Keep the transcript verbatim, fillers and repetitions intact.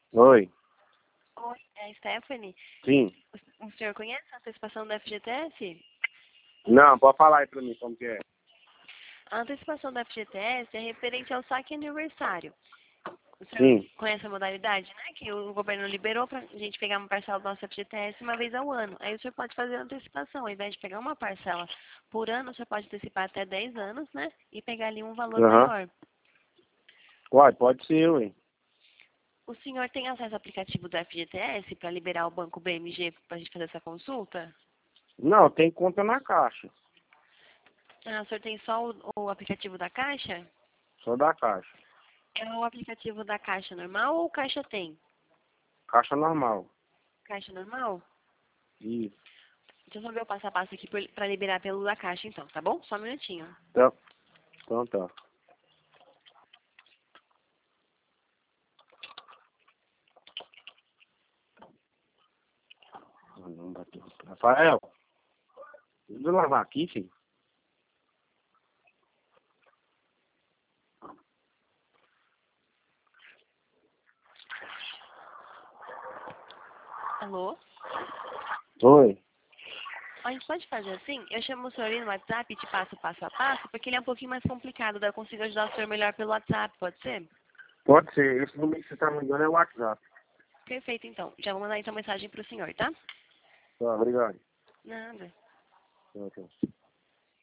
Oi. Oi, é a Stephanie. Sim. O, o senhor conhece a antecipação da F G T S? Não, pode falar aí pra mim como que é. A antecipação da F G T S é referente ao saque aniversário. O senhor Sim. conhece a modalidade, né? Que o governo liberou pra gente pegar uma parcela do nosso F G T S uma vez ao ano. Aí o senhor pode fazer a antecipação. Ao invés de pegar uma parcela por ano, o senhor pode antecipar até dez anos, né? E pegar ali um valor Aham. maior. Uai, pode ser, ué. O senhor tem acesso ao aplicativo do F G T S para liberar o banco B M G para a gente fazer essa consulta? Não, tem conta na caixa. Ah, o senhor tem só o, o aplicativo da Caixa? Só da caixa. É o aplicativo da Caixa normal ou Caixa tem? Caixa normal. Caixa normal? Isso. Deixa eu só ver o passo a passo aqui para liberar pelo da Caixa então, tá bom? Só um minutinho. Então, então tá. Ah, não bateu. Rafael, deixa eu lavar aqui, filho. Alô? Oi. A gente pode fazer assim? Eu chamo o senhor aí no WhatsApp e te passo o passo a passo, porque ele é um pouquinho mais complicado, daí eu consigo ajudar o senhor melhor pelo WhatsApp, pode ser? Pode ser. Esse número que você tá mandando é o WhatsApp. Perfeito, então. Já vou mandar então mensagem pro senhor, tá? Tá, obrigado. Nada. Tchau, tchau.